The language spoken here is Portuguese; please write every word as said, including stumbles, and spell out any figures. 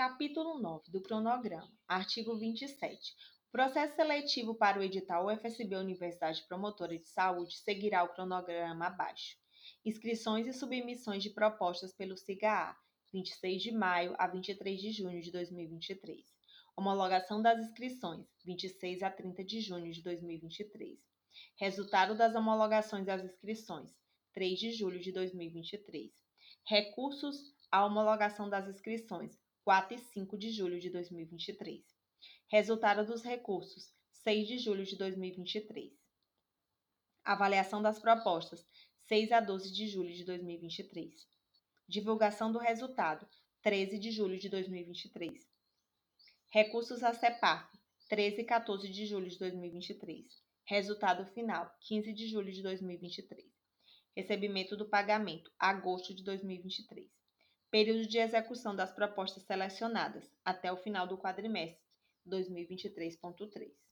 Capítulo nove do cronograma. Artigo vinte e sete. O processo seletivo para o edital U F S B Universidade Promotora de Saúde seguirá o cronograma abaixo. Inscrições e submissões de propostas pelo SIGA-A, vinte e seis de maio a vinte e três de junho de dois mil e vinte e três. Homologação das inscrições, vinte e seis a trinta de junho de dois mil e vinte e três. Resultado das homologações das inscrições, três de julho de dois mil e vinte e três. Recursos à homologação das inscrições, quatro e cinco de julho de dois mil e vinte e três. Resultado dos recursos, seis de julho de dois mil e vinte e três. Avaliação das propostas, seis a doze de julho de dois mil e vinte e três. Divulgação do resultado, treze de julho de dois mil e vinte e três. Recursos à CEPAF, treze e quatorze de julho de dois mil e vinte e três. Resultado final, quinze de julho de dois mil e vinte e três. Recebimento do pagamento, agosto de dois mil e vinte e três. Período de execução das propostas selecionadas, até o final do quadrimestre dois mil e vinte e três ponto três.